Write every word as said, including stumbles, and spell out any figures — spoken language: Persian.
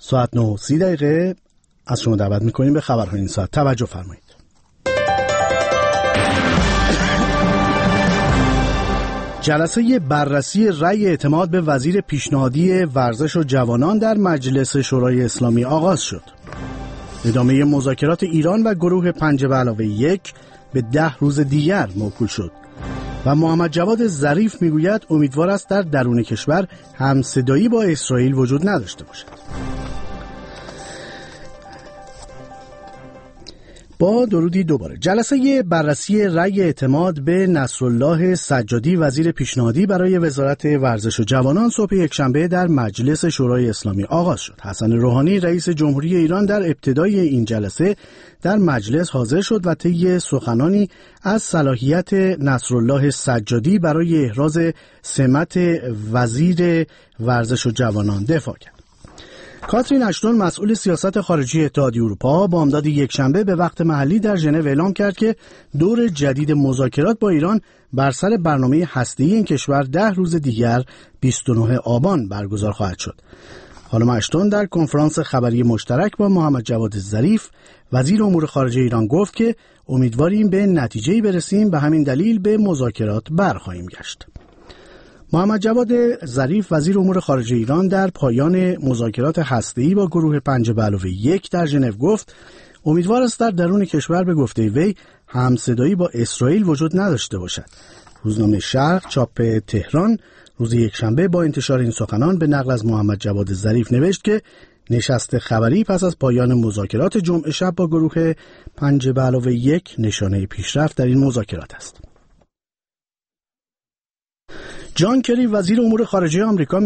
ساعت نه و سی دقیقه از شما دعوت میکنیم به خبرهای این ساعت. توجه فرمایید. جلسه بررسی رأی اعتماد به وزیر پیشنهادی ورزش و جوانان در مجلس شورای اسلامی آغاز شد. ادامه مذاکرات ایران و گروه پنج به علاوه یک به ده روز دیگر موکول شد و محمد جواد ظریف میگوید امیدوار است در درون کشور همصدایی با اسرائیل وجود نداشته باشد. با درودی دوباره. جلسه بررسی رأی اعتماد به نصرالله سجادی وزیر پیشنهادی برای وزارت ورزش و جوانان صبح یکشنبه در مجلس شورای اسلامی آغاز شد. حسن روحانی رئیس جمهوری ایران در ابتدای این جلسه در مجلس حاضر شد و طی سخنانی از صلاحیت نصرالله سجادی برای احراز سمت وزیر ورزش و جوانان دفاع کرد. کاترین اشتون مسئول سیاست خارجی اتحادیه اروپا بامداد یکشنبه به وقت محلی در ژنو اعلام کرد که دور جدید مذاکرات با ایران بر سر برنامه هسته‌ای این کشور ده روز دیگر بیست و نه آبان برگزار خواهد شد. خانم اشتون در کنفرانس خبری مشترک با محمد جواد ظریف وزیر امور خارجه ایران گفت که امیدواریم به نتیجه‌ای برسیم، به همین دلیل به مذاکرات برخواهیم گشت. محمد جواد ظریف وزیر امور خارجه ایران در پایان مذاکرات هسته‌ای با گروه پنج به علاوه یک در ژنو گفت امیدوار است در درون کشور به گفته وی همصدایی با اسرائیل وجود نداشته باشد. روزنامه شرق چاپ تهران روز یکشنبه با انتشار این سخنان به نقل از محمد جواد ظریف نوشت که نشست خبری پس از پایان مذاکرات جمعه شب با گروه پنج به علاوه یک نشانه پیشرفت در این مذاکرات است. جان کری وزیر امور خارجه آمریکا